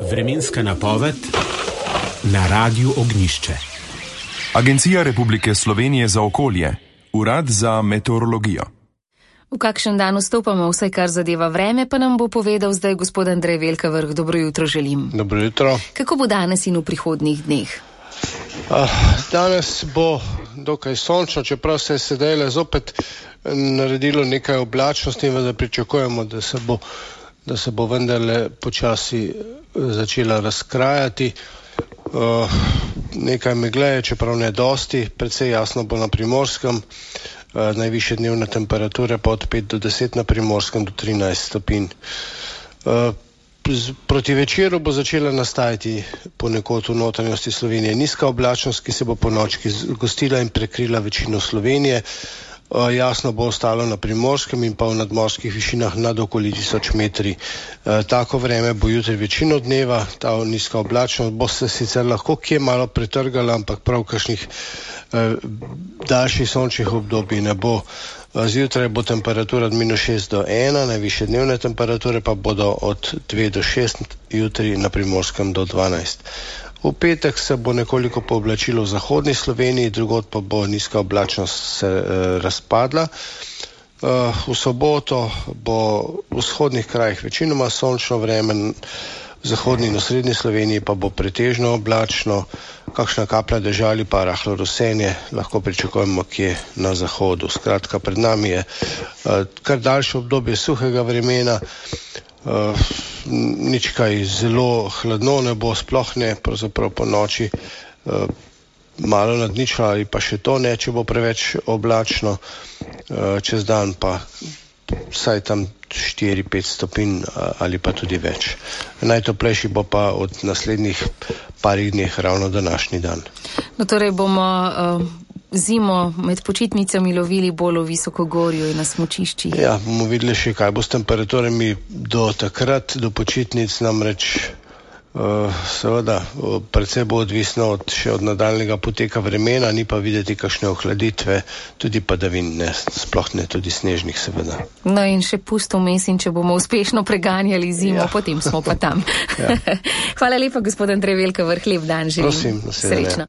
Vremenska napoved na Radiu Ognjišče. Agencija Republike Slovenije za okolje, Urad za meteorologijo. V kakšen dan vstopamo, vsaj kar zadeva vreme, pa nam bo povedal zdaj gospod Andrej Velkavrh. Dobro jutro želim. Dobro jutro. Kako bo danes in v prihodnjih dneh? Danes bo dokaj sončno, čeprav se je sedaj zopet naredilo nekaj oblačnosti, vendar pričakujemo, da se bo vendarle počasi začela razkrajati. Nekaj megle je, čeprav ne dosti, precej jasno bo na Primorskem. Najvišje dnevne temperature pa od 5 do 10 na Primorskem do 13 stopinj. Proti večeru bo začela nastajati ponekod v notranjosti Slovenije nizka oblačnost, ki se bo ponoči zgostila in prekrila večino Slovenije. Jasno bo ostalo na Primorskem in pa v nadmorskih višinah nad okoli 1000 metri. Tako vreme bo jutri večino dneva, ta nizka oblačnost bo se sicer lahko kje malo pretrgala, ampak prav kakšnih daljših sončnih obdobij ne bo. Zjutraj bo temperatura od -6 do 1, najvišje dnevne temperature pa bodo od 2 do 6, jutri na Primorskem do 12. V petek se bo nekoliko pooblačilo v zahodni Sloveniji, drugod pa bo nizka oblačnost se razpadla. V soboto bo v vzhodnih krajih večinoma sončno vreme, v zahodni in osrednji Sloveniji pa bo pretežno oblačno, kakšna kaplja dežja ali pa rahlo rosenje lahko pričakujemo kje na zahodu. Skratka, pred nami je kar daljše obdobje suhega vremena, nič kaj zelo hladno ne bo, sploh ne, pravzaprav po noči malo nad ničlo ali pa še to ne, če bo preveč oblačno, čez dan pa vsaj tam 4-5 stopinj ali pa tudi več. Najtoplejši bo pa od naslednjih parih dneh ravno današnji dan. No, torej bomo zimo med počitnicami lovili bolj v visokogorju in na smučiščih. Ja, bomo videli še, kaj bo s temperaturami do takrat, do počitnic, namreč seveda, predvsej bo odvisno še od nadaljnega poteka vremena, ni pa videti kakšne ohladitve, tudi padavin ne, sploh ne, tudi snežnih seveda. No in še pust vmes in če bomo uspešno preganjali zimo, potem smo pa tam. Hvala lepa, gospod Andrej Velkavrh, lep dan želim. Prosim, srečno.